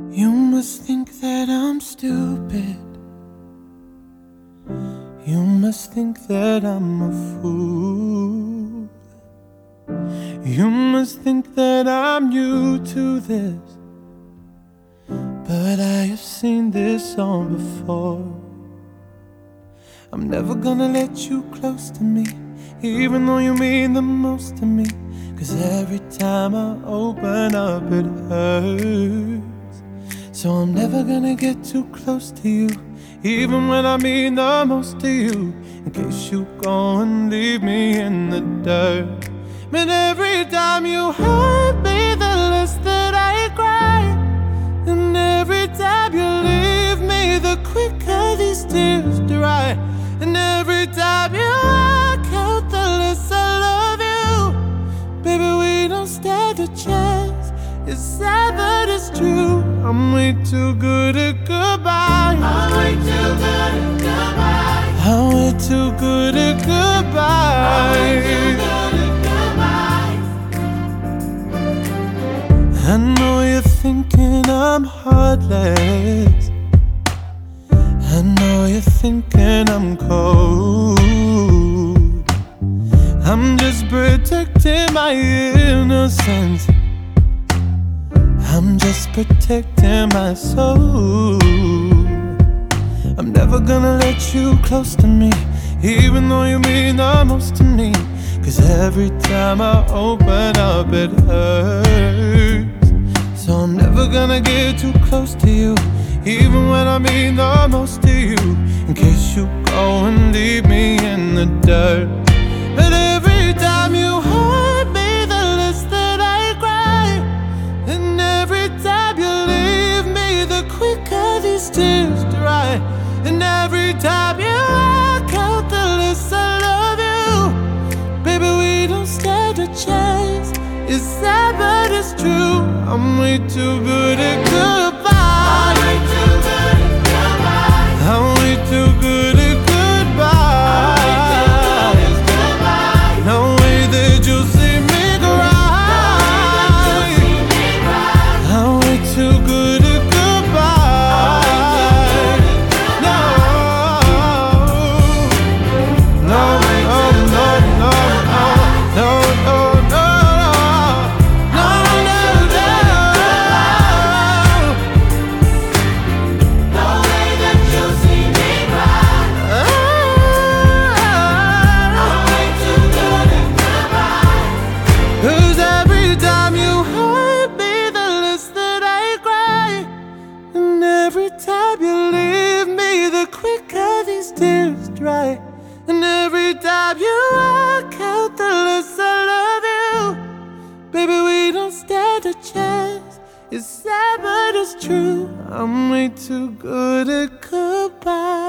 You must think that I'm stupid. You must think that I'm a fool. You must think that I'm new to this, but I have seen this song before. I'm never gonna let you close to me, even though you mean the most to me. 'Cause every time I open up it hurts. So I'm never gonna get too close to you, even when I mean the most to you, in case you go and leave me in the dirt. But every time you hurt me, the less that I cry. And every time you leave me, the quicker these tears dry. And every time you walk out, the less I love you. Baby, we don't stand a chance. It's sad but it's true. I'm way too good at goodbye. I'm way too good at goodbye. I'm way too good at goodbye. I'm way too good at goodbye. I know you're thinking I'm heartless. I know you're thinking I'm cold. I'm just protecting my innocence. I'm just protecting my soul. I'm never gonna let you close to me, even though you mean the most to me. 'Cause every time I open up it hurts. So I'm never gonna get too close to you, even when I mean the most to you, in case you go and leave me in the dirt. But every time you hurt me, the less that I cry. And every time you leave me, the quicker these tears dry. And every time you walk out, the less I love you. Baby, we don't stand a chance. It's sad but it's true. I'm way too good at goodbye. I'm way too good at goodbye. I'm way too good at goodbye. No way that you'll see me cry. I'm way too good at goodbye. No, no, no, no, no, no, no, no, no, no, no. No way that you'll see me cry. I'm way too good at goodbye. 'Cause every time you hurt me, the less that I cry. And every time you leave me, the quicker these tears dry. And every time you walk out, the less I love you. Baby, we don't stand a chance. It's sad but it's true. I'm way too good at goodbye.